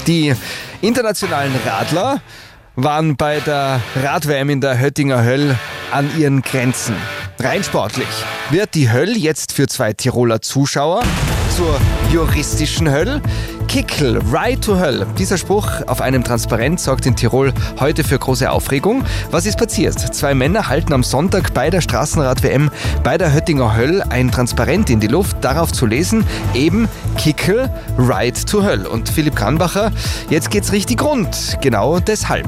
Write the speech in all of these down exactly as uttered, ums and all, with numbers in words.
Die internationalen Radler waren bei der Rad-W M in der Höttinger Höll an ihren Grenzen. Rein sportlich wird die Höll jetzt für zwei Tiroler Zuschauer zur juristischen Höll. Kickl, Ride to Höll. Dieser Spruch auf einem Transparent sorgt in Tirol heute für große Aufregung. Was ist passiert? Zwei Männer halten am Sonntag bei der Straßenrad-W M bei der Höttinger Höll ein Transparent in die Luft, darauf zu lesen, eben Kickl, Ride to Höll. Und Philipp Kranbacher, jetzt geht's richtig rund. Genau deshalb.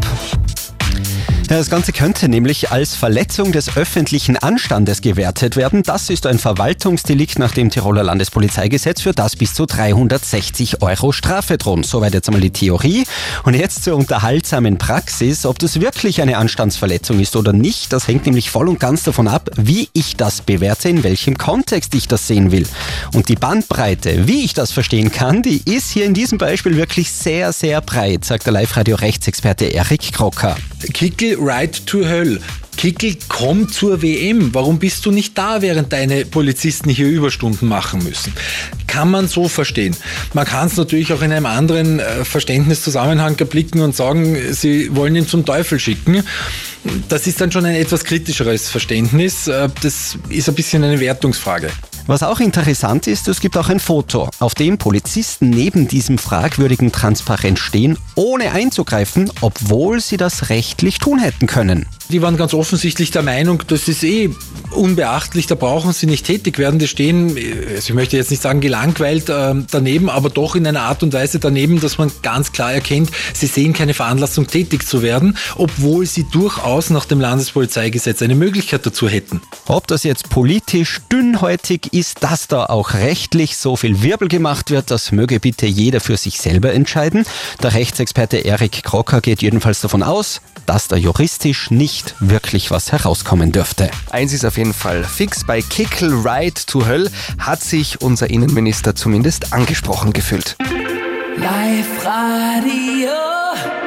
Ja, das Ganze könnte nämlich als Verletzung des öffentlichen Anstandes gewertet werden. Das ist ein Verwaltungsdelikt nach dem Tiroler Landespolizeigesetz, für das bis zu dreihundertsechzig Euro Strafe drohen. Soweit jetzt einmal die Theorie. Und jetzt zur unterhaltsamen Praxis. Ob das wirklich eine Anstandsverletzung ist oder nicht, das hängt nämlich voll und ganz davon ab, wie ich das bewerte, in welchem Kontext ich das sehen will. Und die Bandbreite, wie ich das verstehen kann, die ist hier in diesem Beispiel wirklich sehr, sehr breit, sagt der Live-Radio-Rechtsexperte Erik Krocker. Kickl, Ride to Höll. Kickl, komm zur W M. Warum bist du nicht da, während deine Polizisten hier Überstunden machen müssen? Kann man so verstehen. Man kann es natürlich auch in einem anderen äh, Verständniszusammenhang erblicken und sagen, sie wollen ihn zum Teufel schicken. Das ist dann schon ein etwas kritischeres Verständnis. Äh, das ist ein bisschen eine Wertungsfrage. Was auch interessant ist, es gibt auch ein Foto, auf dem Polizisten neben diesem fragwürdigen Transparent stehen, ohne einzugreifen, obwohl sie das rechtlich tun hätten können. Die waren ganz offensichtlich der Meinung, das ist eh unbeachtlich, da brauchen sie nicht tätig werden. Die stehen, also ich möchte jetzt nicht sagen gelangweilt äh, daneben, aber doch in einer Art und Weise daneben, dass man ganz klar erkennt, sie sehen keine Veranlassung, tätig zu werden, obwohl sie durchaus nach dem Landespolizeigesetz eine Möglichkeit dazu hätten. Ob das jetzt politisch dünnhäutig ist, dass da auch rechtlich so viel Wirbel gemacht wird, das möge bitte jeder für sich selber entscheiden. Der Rechtsexperte Erik Krocker geht jedenfalls davon aus, dass da juristisch nicht wirklich was herauskommen dürfte. Eins ist auf jeden Fall fix, bei Kickl, Ride to Höll hat sich unser Innenminister zumindest angesprochen gefühlt. Live Radio.